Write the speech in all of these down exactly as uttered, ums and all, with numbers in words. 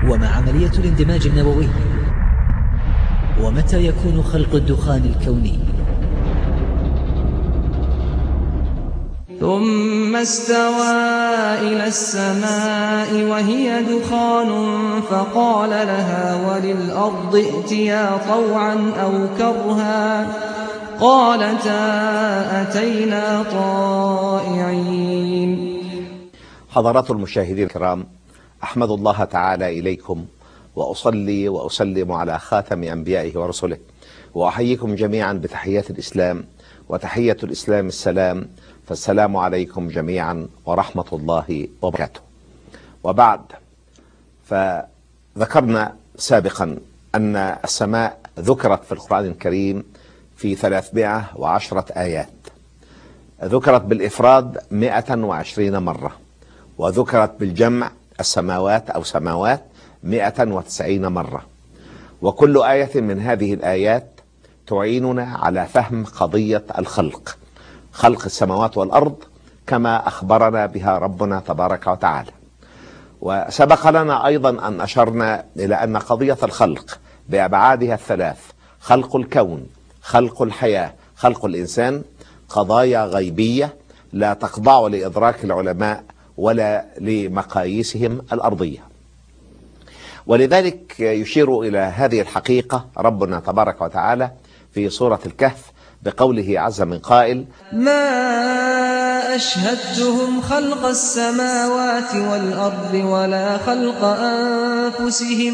وما عملية الاندماج النووي؟ ومتى يكون خلق الدخان الكوني؟ ثم استوى إلى السماء وهي دخان فقال لها وللأرض ائتيا طوعا أو كرها قالتا أتينا طائعين. حضرات المشاهدين الكرام، أحمد الله تعالى إليكم وأصلي وأسلم على خاتم أنبيائه ورسله، وأحييكم جميعا بتحيات الإسلام، وتحية الإسلام السلام، فالسلام عليكم جميعا ورحمة الله وبركاته. وبعد، فذكرنا سابقا أن السماء ذكرت في القرآن الكريم في ثلاثمائة وعشرة آيات، ذكرت بالإفراد مائة وعشرين مرة، وذكرت بالجمع السماوات أو سماوات مائة وتسعين مرة. وكل آية من هذه الآيات تعيننا على فهم قضية الخلق، خلق السماوات والأرض كما أخبرنا بها ربنا تبارك وتعالى. وسبق لنا أيضا أن أشرنا إلى أن قضية الخلق بأبعادها الثلاث، خلق الكون، خلق الحياة، خلق الإنسان، قضايا غيبية لا تخضع لإدراك العلماء ولا لمقاييسهم الأرضية. ولذلك يشير إلى هذه الحقيقة ربنا تبارك وتعالى في سورة الكهف بقوله عز من قائل: ما أشهدتهم خلق السماوات والأرض ولا خلق أنفسهم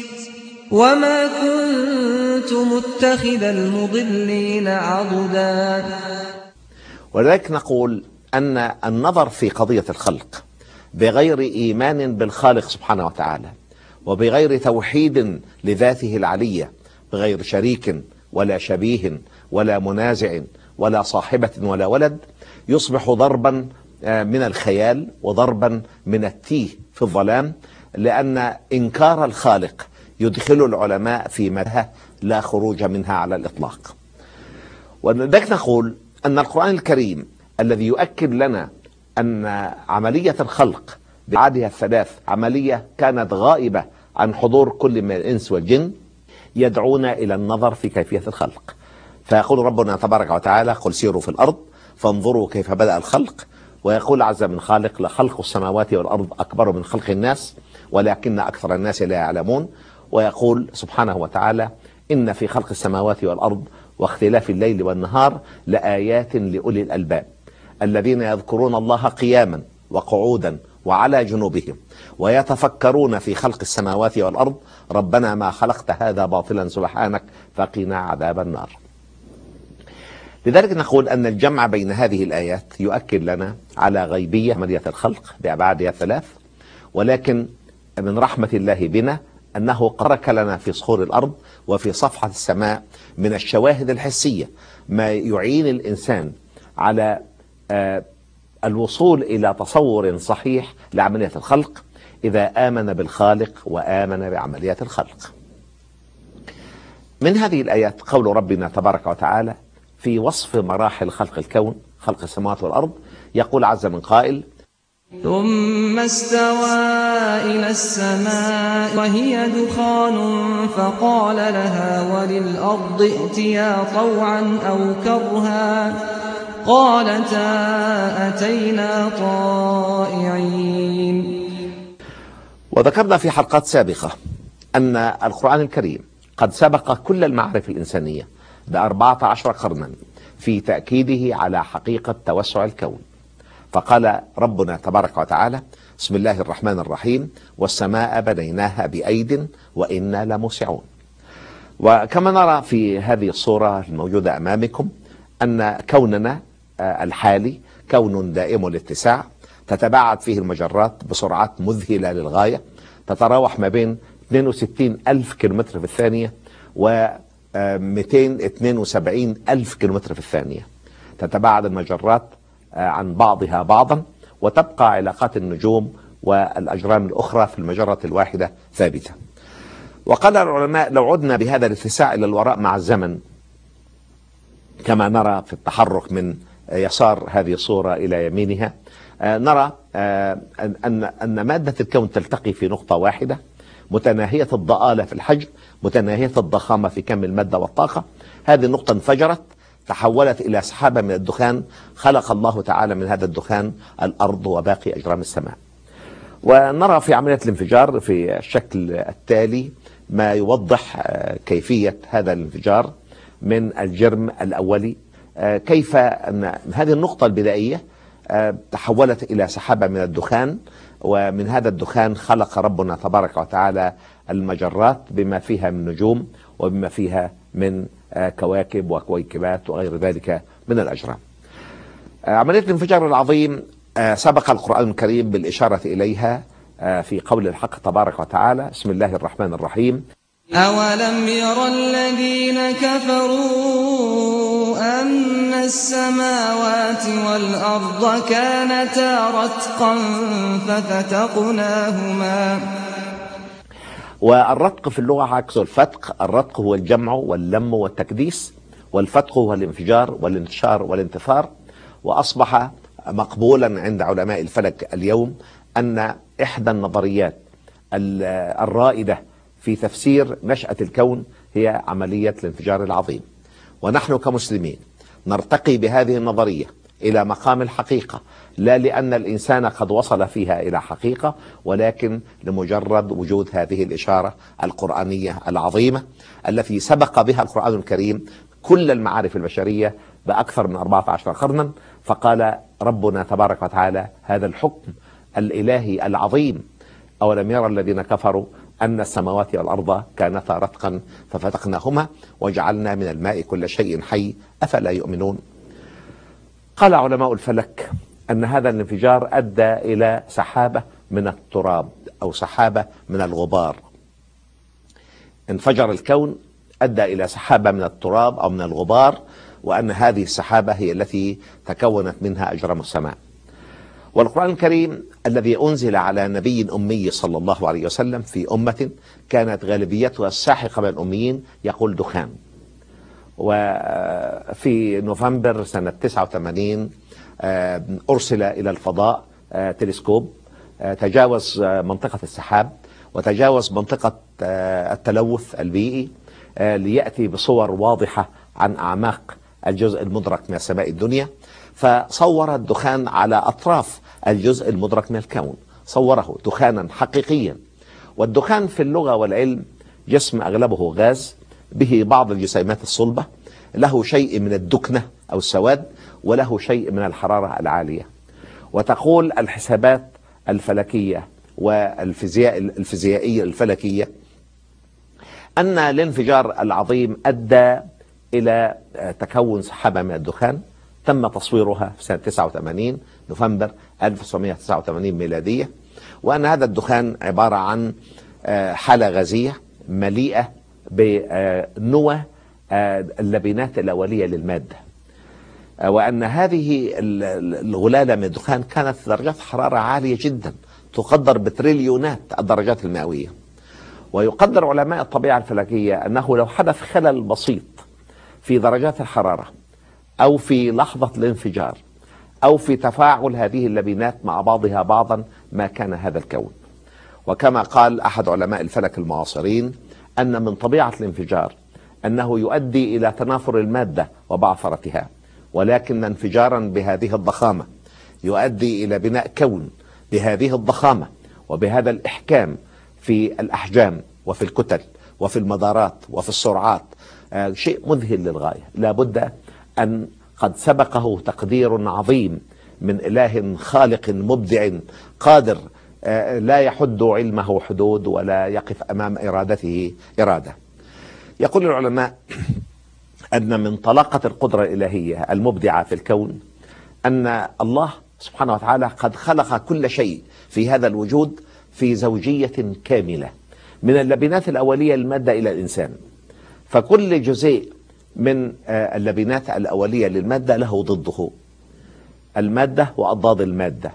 وما كنت متخذ المضلين عضدا. ولذلك نقول أن النظر في قضية الخلق بغير إيمان بالخالق سبحانه وتعالى، وبغير توحيد لذاته العلية، بغير شريك ولا شبيه ولا منازع ولا صاحبة ولا ولد، يصبح ضربا من الخيال وضربا من التيه في الظلام، لأن إنكار الخالق يدخل العلماء في متاهة لا خروج منها على الإطلاق. ولذلك نقول أن القرآن الكريم الذي يؤكد لنا أن عملية الخلق بأبعادها الثلاث عملية كانت غائبة عن حضور كل من الإنس والجن، يدعونا إلى النظر في كيفية الخلق. فيقول ربنا تبارك وتعالى: قل سيروا في الأرض فانظروا كيف بدأ الخلق. ويقول عز من خالق: لخلق السماوات والأرض أكبر من خلق الناس ولكن أكثر الناس لا يعلمون. ويقول سبحانه وتعالى: إن في خلق السماوات والأرض واختلاف الليل والنهار لآيات لأولي الألباب الذين يذكرون الله قياما وقعودا وعلى جنوبهم ويتفكرون في خلق السماوات والأرض ربنا ما خلقت هذا باطلا سبحانك فقنا عذاب النار. لذلك نقول أن الجمع بين هذه الآيات يؤكد لنا على غيبية عملية الخلق بأبعادها الثلاث، ولكن من رحمة الله بنا أنه ترك لنا في صخور الأرض وفي صفحة السماء من الشواهد الحسية ما يعين الإنسان على الوصول إلى تصور صحيح لعملية الخلق إذا آمن بالخالق وآمن بعملية الخلق. من هذه الآيات قول ربنا تبارك وتعالى في وصف مراحل خلق الكون، خلق السماوات والأرض، يقول عز من قائل: ثم استوى إلى السماء وهي دخان فقال لها وللأرض ائتيا طوعا أو كرها قالتا أتينا طائعين. وذكرنا في حلقات سابقة أن القرآن الكريم قد سبق كل المعارف الإنسانية بأربعة عشر قرنا في تأكيده على حقيقة توسع الكون. فقال ربنا تبارك وتعالى: بسم الله الرحمن الرحيم: والسماء بنيناها بأيد وإنا لموسعون. وكما نرى في هذه الصورة الموجودة أمامكم أن كوننا الحالي كون دائم الاتساع، تتباعد فيه المجرات بسرعات مذهلة للغاية، تتراوح ما بين اثنين وستين ألف كيلومتر في الثانية و مئتين واثنين وسبعين ألف كيلومتر في الثانية. تتباعد المجرات عن بعضها بعضا، وتبقى علاقات النجوم والأجرام الأخرى في المجرة الواحدة ثابتة. وقال العلماء: لو عدنا بهذا الاتساع إلى الوراء مع الزمن كما نرى في التحرك من يسار هذه الصورة إلى يمينها، نرى أن أن مادة الكون تلتقي في نقطة واحدة، متناهية الضآلة في الحجم، متناهية الضخامة في كم المادة والطاقة. هذه النقطة انفجرت، تحولت إلى سحابة من الدخان، خلق الله تعالى من هذا الدخان الأرض وباقي أجرام السماء. ونرى في عملية الانفجار في الشكل التالي ما يوضح كيفية هذا الانفجار من الجرم الأولي، كيف أن هذه النقطة البدائية تحولت إلى سحابة من الدخان، ومن هذا الدخان خلق ربنا تبارك وتعالى المجرات بما فيها من نجوم وبما فيها من كواكب وكويكبات وغير ذلك من الأجرام. عملية الانفجار العظيم سبق القرآن الكريم بالإشارة إليها في قول الحق تبارك وتعالى: بسم الله الرحمن الرحيم. أولم ير الذين كفروا أن السماوات والأرض كانتا رتقا ففتقناهما. والرتق في اللغة عكس الفتق. الرتق هو الجمع واللم والتكديس، والفتق هو الانفجار والانتشار والانتثار. وأصبح مقبولا عند علماء الفلك اليوم أن إحدى النظريات الرائدة في تفسير نشأة الكون هي عملية الانفجار العظيم. ونحن كمسلمين نرتقي بهذه النظرية إلى مقام الحقيقة، لا لأن الإنسان قد وصل فيها إلى حقيقة، ولكن لمجرد وجود هذه الإشارة القرآنية العظيمة التي سبق بها القرآن الكريم كل المعارف البشرية بأكثر من أربعة عشر قرنا. فقال ربنا تبارك وتعالى هذا الحكم الإلهي العظيم: أولم يرى الذين كفروا أن السماوات والأرض كانتا رتقا ففتقناهما وجعلنا من الماء كل شيء حي أفلا يؤمنون. قال علماء الفلك أن هذا الانفجار أدى إلى سحابة من التراب أو سحابة من الغبار. انفجر الكون أدى إلى سحابة من التراب أو من الغبار، وأن هذه السحابة هي التي تكونت منها أجرام السماء. والقرآن الكريم الذي أنزل على نبي أمي صلى الله عليه وسلم في أمة كانت غالبيتها الساحقة من الأميين يقول دخان. وفي نوفمبر سنة تسعة وثمانين أرسل إلى الفضاء تلسكوب تجاوز منطقة السحاب وتجاوز منطقة التلوث البيئي ليأتي بصور واضحة عن أعماق الجزء المدرك من السماء الدنيا، فصور الدخان على أطراف الجزء المدرك من الكون، صوره دخانا حقيقيا. والدخان في اللغة والعلم جسم أغلبه غاز به بعض الجسيمات الصلبة، له شيء من الدكنة أو السواد، وله شيء من الحرارة العالية. وتقول الحسابات الفلكية والفيزياء الفيزيائية الفلكية أن الانفجار العظيم أدى إلى تكون سحابة من الدخان تم تصويرها في سنة تسعة وثمانين نوفمبر ألف وتسعمائة وتسعة وثمانين ميلادية، وأن هذا الدخان عبارة عن حالة غازية مليئة بنوى اللبنات الأولية للمادة، وأن هذه الغلالة من الدخان كانت درجات حرارة عالية جدا تقدر بتريليونات الدرجات المئوية. ويقدر علماء الطبيعة الفلكية أنه لو حدث خلل بسيط في درجات الحرارة أو في لحظة الانفجار أو في تفاعل هذه اللبنات مع بعضها بعضا ما كان هذا الكون. وكما قال أحد علماء الفلك المعاصرين أن من طبيعة الانفجار أنه يؤدي إلى تنافر المادة وبعثرتها، ولكن انفجارا بهذه الضخامة يؤدي إلى بناء كون بهذه الضخامة وبهذا الإحكام في الأحجام وفي الكتل وفي المدارات وفي السرعات، آه شيء مذهل للغاية. لا بد أن قد سبقه تقدير عظيم من إله خالق مبدع قادر آه لا يحد علمه حدود ولا يقف أمام إرادته إرادة. يقول العلماء أن من طلاقة القدرة الإلهية المبدعة في الكون أن الله سبحانه وتعالى قد خلق كل شيء في هذا الوجود في زوجية كاملة من اللبنات الأولية للمادة إلى الإنسان. فكل جزيء من اللبنات الأولية للمادة له ضده، المادة وأضداد المادة،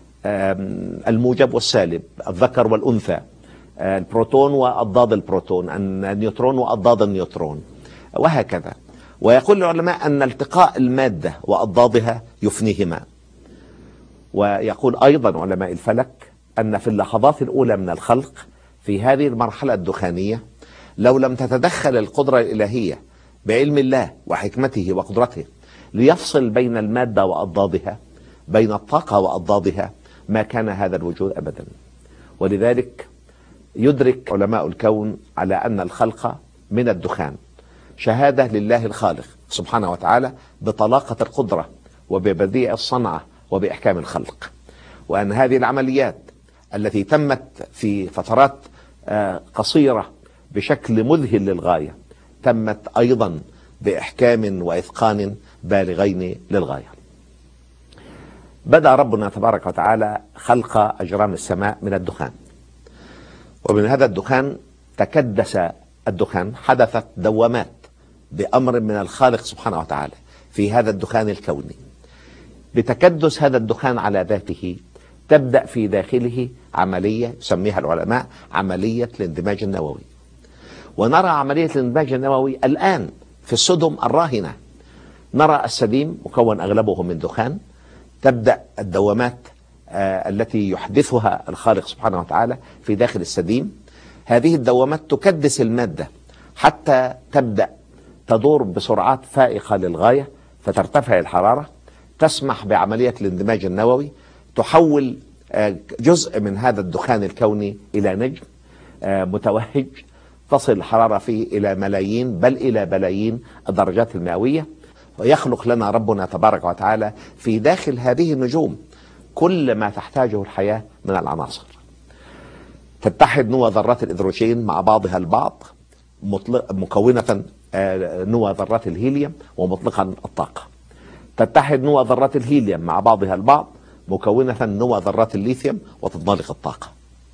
الموجب والسالب، الذكر والأنثى، البروتون وأضداد البروتون، النيوترون وأضداد النيوترون، وهكذا. ويقول العلماء أن التقاء المادة وأضدادها يفنيهما. ويقول أيضا علماء الفلك أن في اللحظات الأولى من الخلق في هذه المرحلة الدخانية لو لم تتدخل القدرة الإلهية بعلم الله وحكمته وقدرته ليفصل بين المادة وأضدادها، بين الطاقة وأضدادها، ما كان هذا الوجود أبدا. ولذلك يدرك علماء الكون على أن الخلق من الدخان شهادة لله الخالق سبحانه وتعالى بطلاقة القدرة وببديع الصنعة وبإحكام الخلق، وأن هذه العمليات التي تمت في فترات قصيرة بشكل مذهل للغاية تمت أيضا بإحكام وإتقان بالغين للغاية. بدأ ربنا تبارك وتعالى خلق أجرام السماء من الدخان، ومن هذا الدخان تكدس الدخان، حدثت دوامات بأمر من الخالق سبحانه وتعالى في هذا الدخان الكوني. بتكدس هذا الدخان على ذاته تبدأ في داخله عملية يسميها العلماء عملية الاندماج النووي. ونرى عملية الاندماج النووي الآن في السدم الراهنة. نرى السديم مكون أغلبه من دخان، تبدأ الدوامات آه التي يحدثها الخالق سبحانه وتعالى في داخل السديم. هذه الدوامات تكدس المادة حتى تبدأ تدور بسرعات فائقة للغاية، فترتفع الحرارة، تسمح بعملية الاندماج النووي، تحول آه جزء من هذا الدخان الكوني إلى نجم آه متوهج، تصل الحرارة فيه إلى ملايين بل إلى بلايين الدرجات المئوية. ويخلق لنا ربنا تبارك وتعالى في داخل هذه النجوم كل ما تحتاجه الحياة من العناصر. تتحد نوى ذرات الإدروجين مع بعضها البعض مكونة نوى ذرات الهيليوم ومطلقا الطاقة. تتحد نوى ذرات الهيليوم مع بعضها البعض مكونة نوى ذرات الليثيوم وتنطلق الطاقة.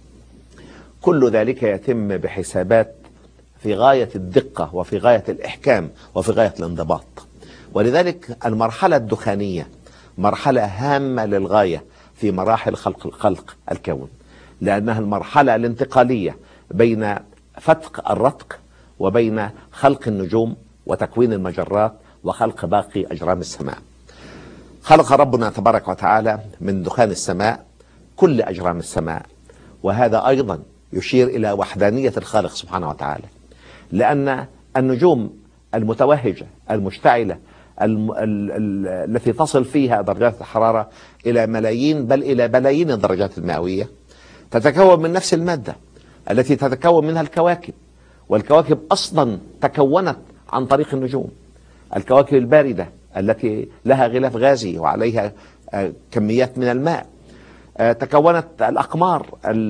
كل ذلك يتم بحسابات في غاية الدقة وفي غاية الإحكام وفي غاية الانضباط. ولذلك المرحلة الدخانية مرحلة هامة للغاية في مراحل خلق الخلق الكون، لأنها المرحلة الانتقالية بين فتق الرتق وبين خلق النجوم وتكوين المجرات وخلق باقي أجرام السماء. خلق ربنا تبارك وتعالى من دخان السماء كل أجرام السماء، وهذا أيضا يشير إلى وحدانية الخالق سبحانه وتعالى، لأن النجوم المتوهجة المشتعلة الم... ال... ال... التي تصل فيها درجات الحرارة إلى ملايين بل إلى بلايين الدرجات المئوية تتكون من نفس المادة التي تتكون منها الكواكب. والكواكب أصلا تكونت عن طريق النجوم. الكواكب الباردة التي لها غلاف غازي وعليها كميات من الماء، تكونت الأقمار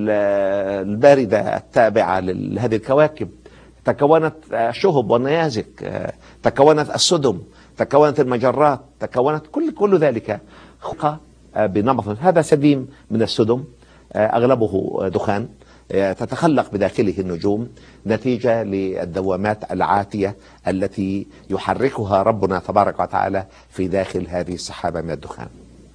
الباردة التابعة لهذه الكواكب، تكونت الشهب والنيازك، تكونت السدم، تكونت المجرات، تكونت كل كل ذلك خلق بنمط. هذا سديم من السدم أغلبه دخان تتخلق بداخله النجوم نتيجة للدوامات العاتية التي يحركها ربنا تبارك وتعالى في داخل هذه السحابة من الدخان.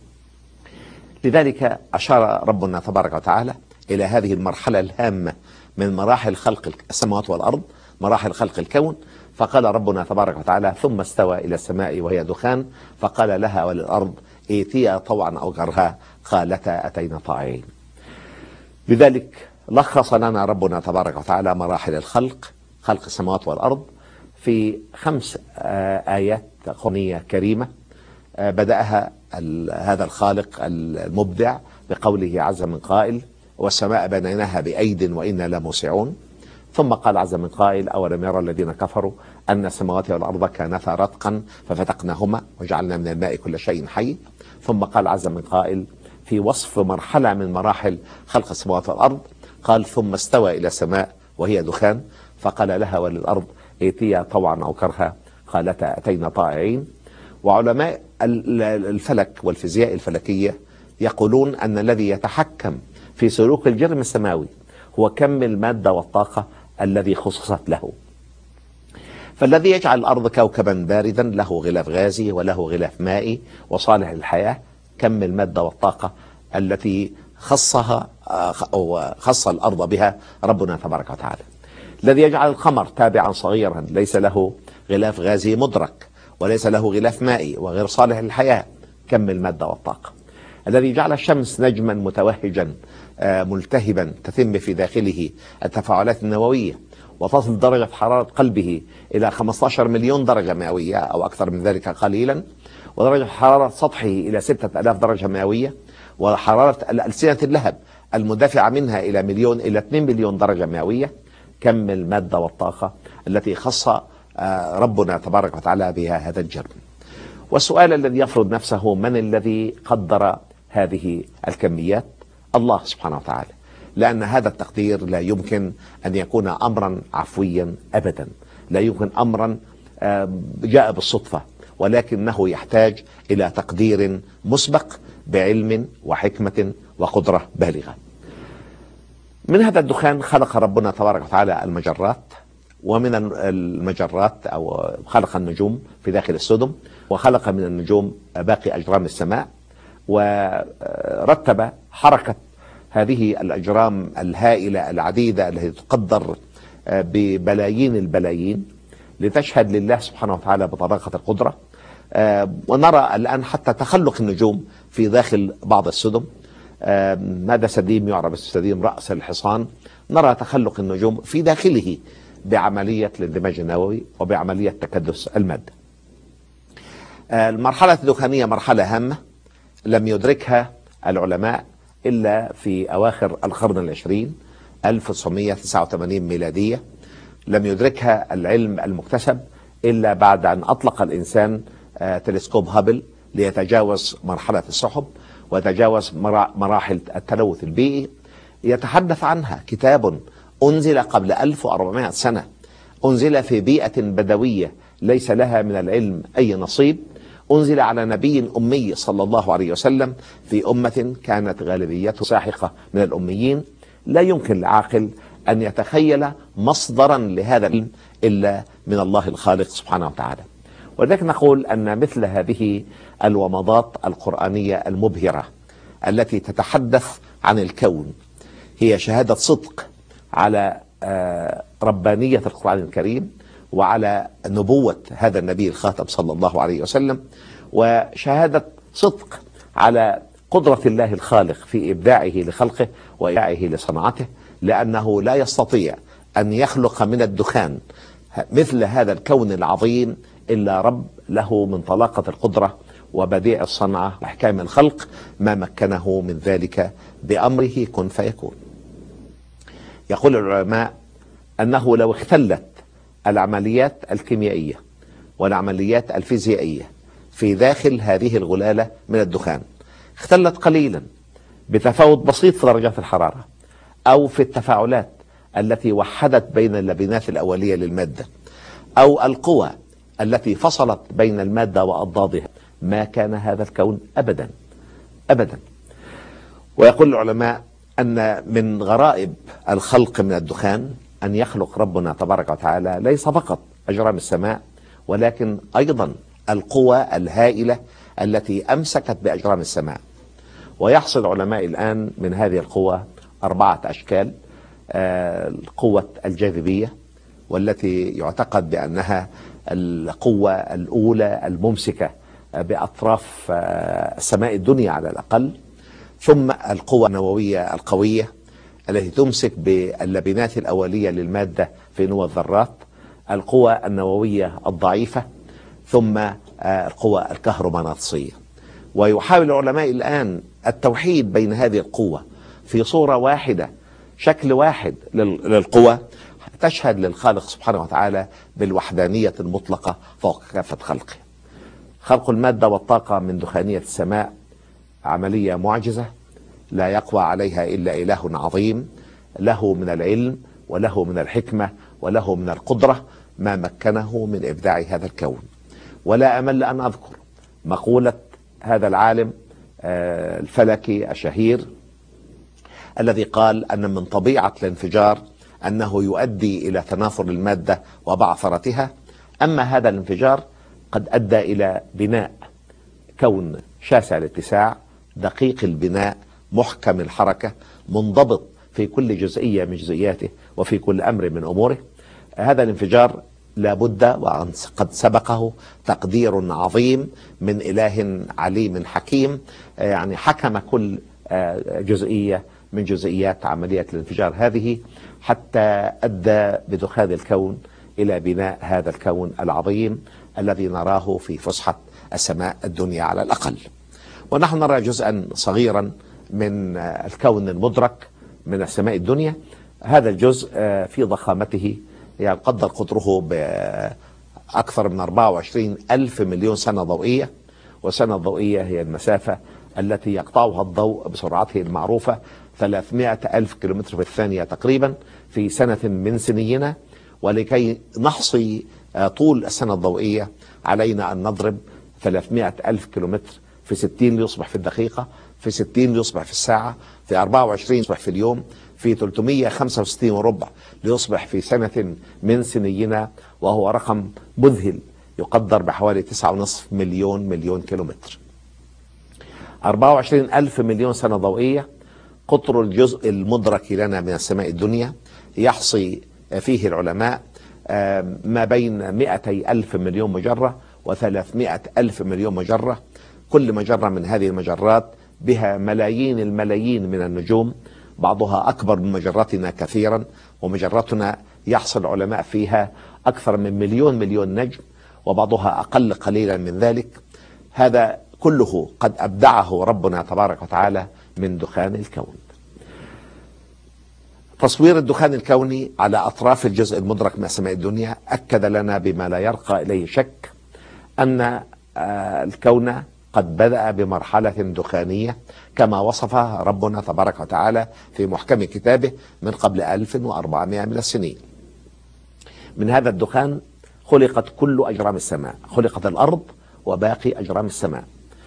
لذلك أشار ربنا تبارك وتعالى إلى هذه المرحلة الهامة من مراحل خلق السماوات والأرض، مراحل خلق الكون. فقال ربنا تبارك وتعالى: ثم استوى إلى السماء وهي دخان فقال لها وللأرض ائتيا طوعا أو كرها قالتا أتينا طائعين. لذلك لخص لنا ربنا تبارك وتعالى مراحل الخلق، خلق السماوات والأرض، في خمس آيات قرآنية كريمة بدأها هذا الخالق المبدع بقوله عز من قائل: والسماء بنيناها بأيد وإنا لموسعون. ثم قال عز من قائل: أولم يرى الذين كفروا أن السماوات والأرض كانتا رتقا ففتقناهما وجعلنا من الماء كل شيء حي. ثم قال عز من قائل في وصف مرحلة من مراحل خلق السماوات والأرض قال: ثم استوى إلى السماء وهي دخان فقال لها وللأرض ائتيا طوعا أو كرها قالتا أتينا طائعين. وعلماء الفلك والفيزياء الفلكية يقولون أن الذي يتحكم في سلوك الجرم السماوي هو كم المادة والطاقة الذي خصصت له. فالذي يجعل الأرض كوكبا باردا له غلاف غازي وله غلاف مائي وصالح للحياة كم المادة والطاقة التي خصها أو خص الأرض بها ربنا تبارك وتعالى. الذي يجعل القمر تابعا صغيرا ليس له غلاف غازي مدرك وليس له غلاف مائي وغير صالح للحياة كم المادة والطاقة. الذي جعل الشمس نجما متوهجا ملتهبا تتم في داخله التفاعلات النووية، وتصل درجة حرارة قلبه إلى خمسة عشر مليون درجة مئوية أو أكثر من ذلك قليلا، ودرجة حرارة سطحه إلى ستة آلاف درجة مئوية، وحرارة ألسنة اللهب المدافعة منها إلى مليون إلى اثنين مليون درجة مئوية. كم المادة والطاقة التي خص ربنا تبارك وتعالى بها هذا الجرم. والسؤال الذي يفرض نفسه: من الذي قدر هذه الكميات؟ الله سبحانه وتعالى، لأن هذا التقدير لا يمكن أن يكون أمرا عفويا أبدا، لا يمكن أمرا جاء بالصدفة، ولكنه يحتاج إلى تقدير مسبق بعلم وحكمة وقدرة بالغة. من هذا الدخان خلق ربنا تبارك وتعالى المجرات، ومن المجرات أو خلق النجوم في داخل السدم، وخلق من النجوم باقي أجرام السماء، ورتب حركة هذه الأجرام الهائلة العديدة التي تقدر ببلايين البلايين لتشهد لله سبحانه وتعالى بطلاقة القدرة. ونرى الآن حتى تخلق النجوم في داخل بعض السدم. هذا سديم يعرف بسديم رأس الحصان. نرى تخلق النجوم في داخله بعملية الاندماج النووي وبعملية تكدس المادة. المرحلة الدخانية مرحلة هامة لم يدركها العلماء إلا في أواخر القرن العشرين ألف وتسعمئة وتسعة وثمانين ميلادية. لم يدركها العلم المكتسب إلا بعد أن أطلق الإنسان تلسكوب هابل ليتجاوز مرحلة السحب ويتجاوز مراحل التلوث البيئي. يتحدث عنها كتاب أنزل قبل ألف وأربعمائة سنة، أنزل في بيئة بدوية ليس لها من العلم أي نصيب، أنزل على نبي أمي صلى الله عليه وسلم في أمة كانت غالبيته ساحقة من الأميين. لا يمكن لعاقل أن يتخيل مصدرا لهذا العلم إلا من الله الخالق سبحانه وتعالى. ولذلك نقول أن مثل هذه الومضات القرآنية المبهرة التي تتحدث عن الكون هي شهادة صدق على ربانية القرآن الكريم وعلى نبوة هذا النبي الخاتم صلى الله عليه وسلم، وشهادة صدق على قدرة الله الخالق في إبداعه لخلقه وإبداعه لصنعته، لأنه لا يستطيع أن يخلق من الدخان مثل هذا الكون العظيم إلا رب له من طلاقة القدرة وبديع الصنعة وإحكام الخلق ما مكنه من ذلك بأمره كن فيكون. يقول العلماء أنه لو اختلت العمليات الكيميائية والعمليات الفيزيائية في داخل هذه الغلالة من الدخان اختلت قليلا بتفاوت بسيط في درجات الحرارة أو في التفاعلات التي وحدت بين اللبنات الأولية للمادة أو القوى التي فصلت بين المادة وأضدادها، ما كان هذا الكون أبدا أبدا. ويقول العلماء أن من غرائب الخلق من الدخان أن يخلق ربنا تبارك وتعالى ليس فقط أجرام السماء ولكن أيضا القوى الهائلة التي أمسكت بأجرام السماء. ويحصل علماء الآن من هذه القوى أربعة أشكال. قوة الجاذبية، والتي يعتقد بأنها القوة الأولى الممسكة بأطراف السماء الدنيا على الأقل. ثم القوة النووية القوية التي تمسك باللبنات الأولية للمادة في نواة الذرات. القوة النووية الضعيفة. ثم القوة الكهرومغناطيسية. ويحاول العلماء الآن التوحيد بين هذه القوة في صورة واحدة، شكل واحد للقوى تشهد للخالق سبحانه وتعالى بالوحدانية المطلقة فوق كافة خلقه. خلق المادة والطاقة من دخانية السماء عملية معجزة لا يقوى عليها إلا إله عظيم له من العلم وله من الحكمة وله من القدرة ما مكنه من إبداع هذا الكون. ولا أمل أن أذكر مقولة هذا العالم الفلكي الشهير الذي قال أن من طبيعة الانفجار أنه يؤدي إلى تناثر المادة وبعثرتها، أما هذا الانفجار قد أدى إلى بناء كون شاسع الاتساع دقيق البناء محكم الحركة منضبط في كل جزئية من جزئياته وفي كل أمر من أموره. هذا الانفجار لابد وقد سبقه تقدير عظيم من إله عليم حكيم، يعني حكم كل جزئية من جزئيات عملية الانفجار هذه، حتى أدى بدخان الكون إلى بناء هذا الكون العظيم الذي نراه في فسحة السماء الدنيا على الأقل. ونحن نرى جزءا صغيرا من الكون المدرك من السماء الدنيا. هذا الجزء في ضخامته يقدر قطره بأكثر من أربعة وعشرين ألف مليون سنة ضوئية، وسنة ضوئية هي المسافة التي يقطعها الضوء بسرعته المعروفة ثلاثمائة ألف كيلومتر في الثانية تقريبا في سنة من سنينا. ولكي نحصي طول السنة الضوئية علينا أن نضرب ثلاثمائة ألف كيلومتر في ستين ليصبح في الدقيقة، في ستين ليصبح في الساعة، في أربعة وعشرين ليصبح في اليوم، في ثلاثمائة وخمسة وستين وربع ليصبح في سنة من سنينا، وهو رقم مذهل يقدر بحوالي تسعة ونصف مليون مليون كيلومتر. أربعة وعشرين ألف مليون سنة ضوئية قطر الجزء المدرك لنا من السماء الدنيا. يحصي فيه العلماء ما بين مئتي ألف مليون مجرة وثلاثمائة ألف مليون مجرة. كل مجرة من هذه المجرات بها ملايين الملايين من النجوم، بعضها أكبر من مجراتنا كثيرا، ومجراتنا يحصل علماء فيها أكثر من مليون مليون نجم، وبعضها أقل قليلا من ذلك. هذا كله قد أبدعه ربنا تبارك وتعالى من دخان الكون. تصوير الدخان الكوني على أطراف الجزء المدرك من السماء الدنيا أكد لنا بما لا يرقى إليه شك أن الكون قد بدأ بمرحلة دخانية كما وصفها ربنا تبارك وتعالى في محكم كتابه من قبل ألف وأربعمائة من السنين. من هذا الدخان خلقت كل أجرام السماء، خلقت الأرض وباقي أجرام السماء،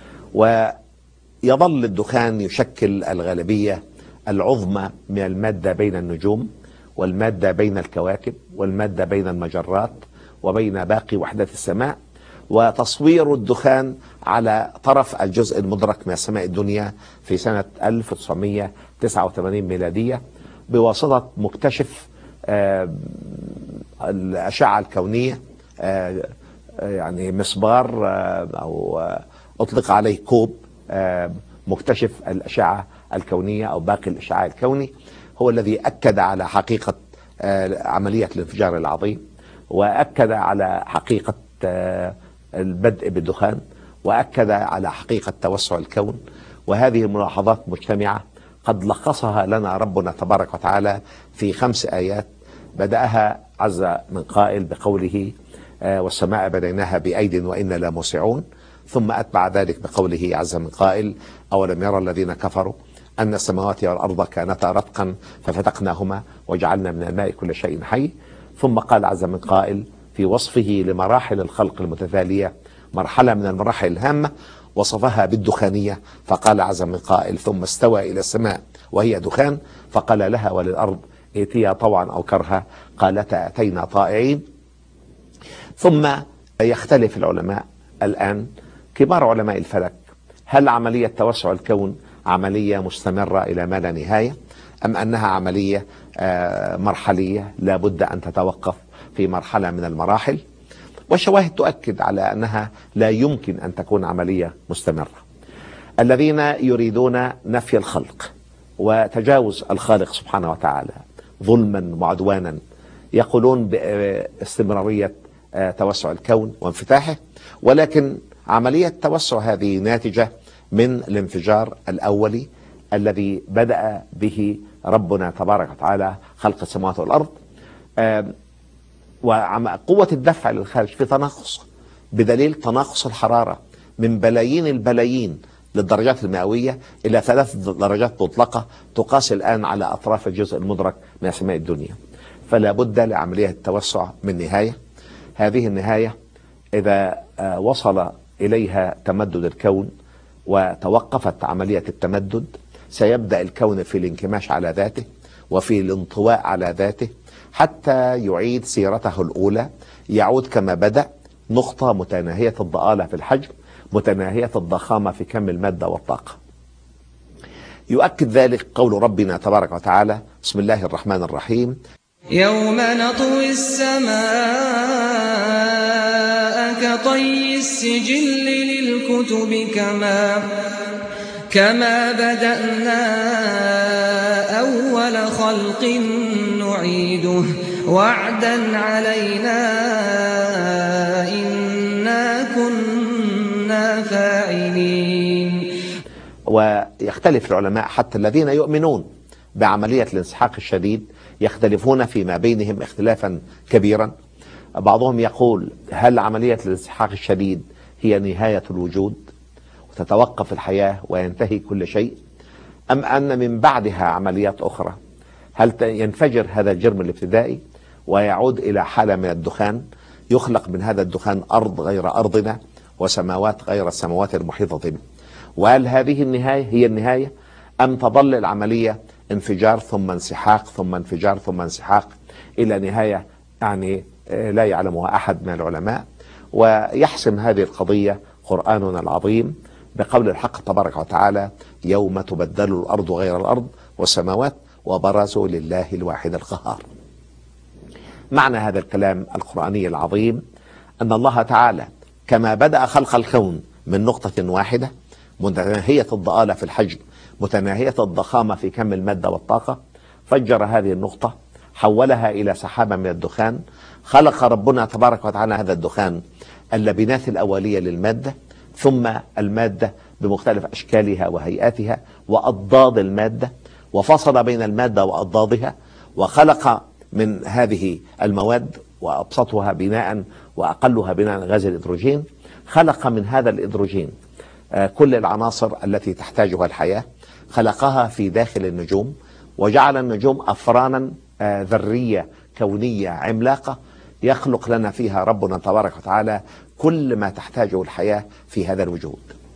ويظل الدخان يشكل الغالبية العظمى من المادة بين النجوم، والمادة بين الكواكب، والمادة بين المجرات، وبين باقي وحدات السماء. وتصوير الدخان على طرف الجزء المدرك من السماء الدنيا في سنة ألف وتسعمائة وتسعة وثمانين ميلادية بواسطة مكتشف الأشعة الكونية، يعني مسبار أو أطلق عليه كوب، مكتشف الأشعة الكونية أو باقي الإشعاع الكوني، هو الذي أكد على حقيقة عملية الانفجار العظيم، وأكد على حقيقة البدء بالدخان، وأكد على حقيقة توسع الكون. وهذه الملاحظات مجتمعة قد لخصها لنا ربنا تبارك وتعالى في خمس آيات، بدأها عز من قائل بقوله والسماء بنيناها بأيد وإنا لموسعون، ثم أتبع ذلك بقوله عز من قائل أولم يرى الذين كفروا أن السماوات والأرض كانتا رتقا ففتقناهما وجعلنا من الماء كل شيء حي. ثم قال عز من قائل في وصفه لمراحل الخلق المتتالية مرحلة من المراحل الهامة وصفها بالدخانية، فقال عز من قائل ثم استوى إلى السماء وهي دخان فقال لها وللأرض ائتيا طوعا أو كرها قالتا أتينا طائعين. ثم يختلف العلماء الآن كبار علماء الفلك، هل عملية توسع الكون عملية مستمرة إلى ما لا نهاية، أم أنها عملية مرحلية لا بد أن تتوقف في مرحلة من المراحل؟ والشواهد تؤكد على أنها لا يمكن أن تكون عملية مستمرة. الذين يريدون نفي الخلق وتجاوز الخالق سبحانه وتعالى ظلما وعدوانا يقولون باستمرارية توسع الكون وانفتاحه، ولكن عملية التوسع هذه ناتجة من الانفجار الأولي الذي بدأ به ربنا تبارك وتعالى خلق السماوات والأرض. وقوة الدفع للخارج في تناقص بدليل تناقص الحرارة من بلايين البلايين للدرجات المئوية إلى ثلاث درجات مطلقة تقاس الآن على أطراف الجزء المدرك من سماء الدنيا. فلا بد لعملية التوسع من نهاية. هذه النهاية إذا وصل إليها تمدد الكون وتوقفت عملية التمدد سيبدأ الكون في الانكماش على ذاته وفي الانطواء على ذاته حتى يعيد سيرته الأولى، يعود كما بدأ نقطة متناهية الضآلة في الحجم، متناهية الضخامة في كم المادة والطاقة. يؤكد ذلك قول ربنا تبارك وتعالى بسم الله الرحمن الرحيم يوم نطوي السماء كطي السجل للكتب كما كما بدأنا أول خلق نعيده وعدا علينا إنا كنا فاعلين. ويختلف العلماء حتى الذين يؤمنون بعملية الانسحاق الشديد يختلفون فيما بينهم اختلافا كبيرا. بعضهم يقول هل عملية الانسحاق الشديد هي نهاية الوجود وتتوقف الحياة وينتهي كل شيء، أم أن من بعدها عمليات أخرى؟ هل ينفجر هذا الجرم الابتدائي ويعود إلى حالة من الدخان، يخلق من هذا الدخان أرض غير أرضنا وسماوات غير السماوات المحيطة بنا؟ وهل هذه النهاية هي النهاية، أم تظل العملية انفجار ثم انسحاق ثم انفجار ثم انسحاق إلى نهاية يعني لا يعلمها أحد من العلماء؟ ويحسم هذه القضية قرآننا العظيم بقول الحق تبارك وتعالى يوم تبدل الأرض غير الأرض والسماوات وبرزوا لله الواحد القهار. معنى هذا الكلام القرآني العظيم أن الله تعالى كما بدأ خلق الكون من نقطة واحدة متناهية الضآلة في الحجم متناهية الضخامة في كم المادة والطاقة، فجر هذه النقطة حولها إلى سحابة من الدخان. خلق ربنا تبارك وتعالى هذا الدخان اللبنات الأولية للمادة، ثم المادة بمختلف أشكالها وهيئاتها وأضداد المادة، وفصل بين المادة وأضدادها، وخلق من هذه المواد وأبسطها بناء وأقلها بناء غاز الإدروجين. خلق من هذا الإدروجين كل العناصر التي تحتاجها الحياة، خلقها في داخل النجوم، وجعل النجوم أفرانا ذرية كونية عملاقة يخلق لنا فيها ربنا تبارك وتعالى كل ما تحتاجه الحياة في هذا الوجود.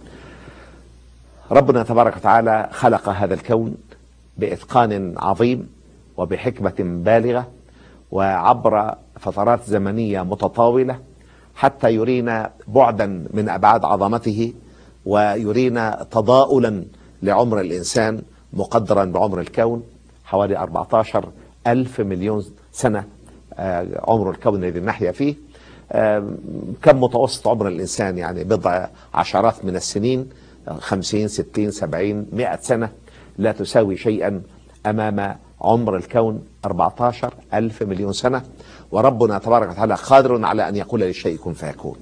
ربنا تبارك وتعالى خلق هذا الكون بإتقان عظيم وبحكمة بالغة وعبر فترات زمنية متطاولة حتى يرينا بعدا من أبعاد عظمته ويرينا تضاؤلا لعمر الإنسان مقدرا بعمر الكون حوالي أربعة عشر ألف مليون سنة عمر الكون الذي نحيا فيه. كم متوسط عمر الإنسان؟ يعني بضع عشرات من السنين، خمسين ستين سبعين مئة سنة، لا تساوي شيئا أمام عمر الكون أربعة عشر ألف مليون سنة. وربنا تبارك وتعالى قادر على أن يقول للشيء كن فيكون.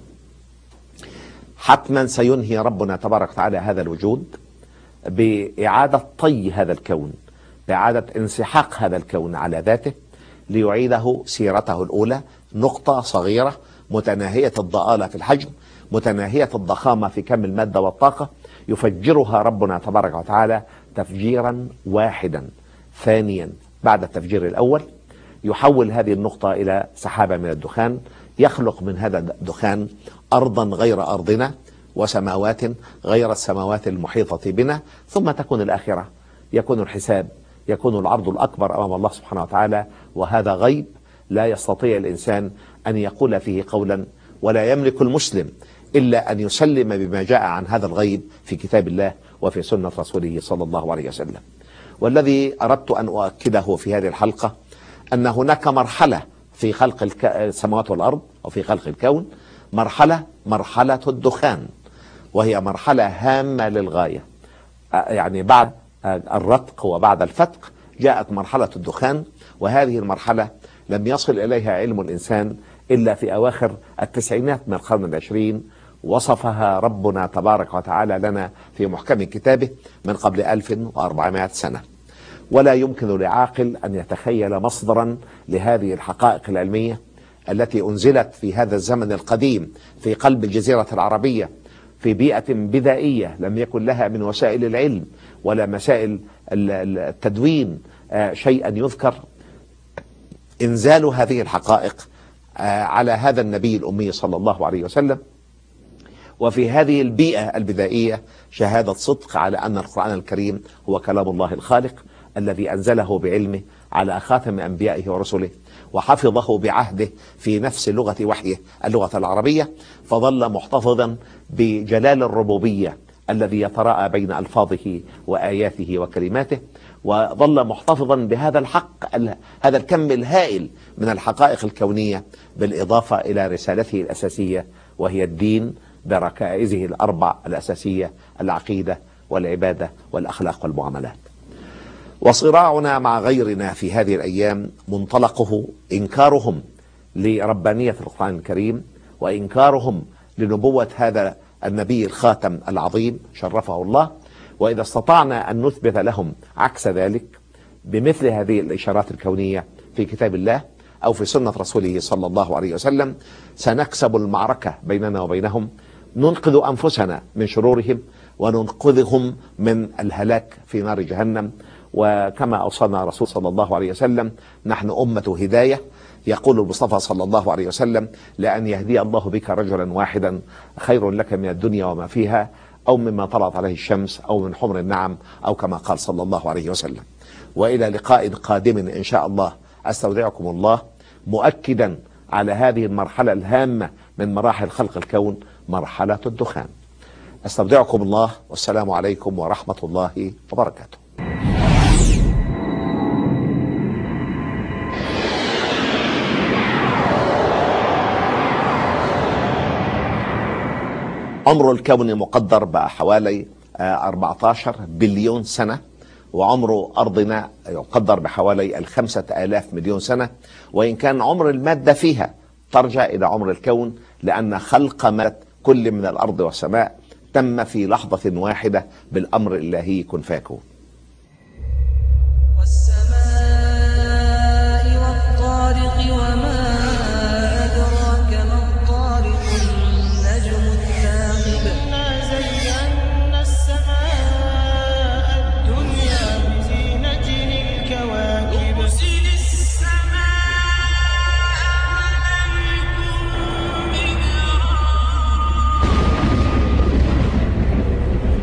حتما سينهي ربنا تبارك وتعالى هذا الوجود بإعادة طي هذا الكون، بإعادة انسحاق هذا الكون على ذاته ليعيده سيرته الأولى، نقطة صغيرة متناهية الضآلة في الحجم متناهية الضخامة في كم المادة والطاقة، يفجرها ربنا تبارك وتعالى تفجيرا واحدا ثانيا بعد التفجير الأول، يحول هذه النقطة إلى سحابة من الدخان، يخلق من هذا الدخان أرضا غير أرضنا وسماوات غير السماوات المحيطة بنا، ثم تكون الآخرة، يكون الحساب، يكون العرض الأكبر أمام الله سبحانه وتعالى. وهذا غيب لا يستطيع الإنسان أن يقول فيه قولا، ولا يملك المسلم إلا أن يسلم بما جاء عن هذا الغيب في كتاب الله وفي سنة رسوله صلى الله عليه وسلم. والذي أردت أن أؤكده في هذه الحلقة أن هناك مرحلة في خلق السماوات والأرض وفي خلق الكون، مرحلة مرحلة الدخان، وهي مرحلة هامة للغاية. يعني بعد الرتق وبعد الفتق جاءت مرحلة الدخان، وهذه المرحلة لم يصل إليها علم الإنسان إلا في أواخر التسعينات من القرن العشرين، وصفها ربنا تبارك وتعالى لنا في محكم كتابه من قبل ألف وأربعمائة سنة. ولا يمكن لعاقل أن يتخيل مصدرا لهذه الحقائق العلمية التي أنزلت في هذا الزمن القديم في قلب الجزيرة العربية في بيئة بدائية لم يكن لها من وسائل العلم ولا مسائل التدوين شيئا يذكر. إنزال هذه الحقائق على هذا النبي الأمي صلى الله عليه وسلم، وفي هذه البيئة البدائية شهادة صدق على أن القرآن الكريم هو كلام الله الخالق الذي أنزله بعلمه على خاتم أنبيائه ورسله، وحفظه بعهده في نفس لغة وحيه اللغة العربية، فظل محتفظا بجلال الربوبية الذي يتراءى بين ألفاظه وآياته وكلماته، وظل محتفظا بهذا الحق، هذا الكم الهائل من الحقائق الكونية، بالإضافة إلى رسالته الأساسية وهي الدين بركائزه الأربع الأساسية: العقيدة والعبادة والأخلاق والمعاملات. وصراعنا مع غيرنا في هذه الأيام منطلقه إنكارهم لربانية القرآن الكريم، وإنكارهم لنبوة هذا النبي الخاتم العظيم شرفه الله. وإذا استطعنا أن نثبت لهم عكس ذلك بمثل هذه الإشارات الكونية في كتاب الله أو في سنة رسوله صلى الله عليه وسلم، سنكسب المعركة بيننا وبينهم، ننقذ أنفسنا من شرورهم وننقذهم من الهلاك في نار جهنم. وكما أوصانا رسول صلى الله عليه وسلم: نحن أمة هداية. يقول المصطفى صلى الله عليه وسلم: لأن يهدي الله بك رجلا واحدا خير لك من الدنيا وما فيها، أو مما طلعت عليه الشمس، أو من حمر النعم، أو كما قال صلى الله عليه وسلم. وإلى لقاء قادم إن شاء الله، أستودعكم الله، مؤكدا على هذه المرحلة الهامة من مراحل خلق الكون، مرحلة الدخان. أستودعكم الله، والسلام عليكم ورحمة الله وبركاته. عمر الكون مقدر بحوالي أربعة عشر بليون سنة، وعمر أرضنا يقدر بحوالي الخمسة آلاف مليون سنة. وإن كان عمر المادة فيها ترجع إلى عمر الكون، لأن خلق مادة كل من الأرض والسماء تم في لحظة واحدة بالأمر الإلهي كن فيكون.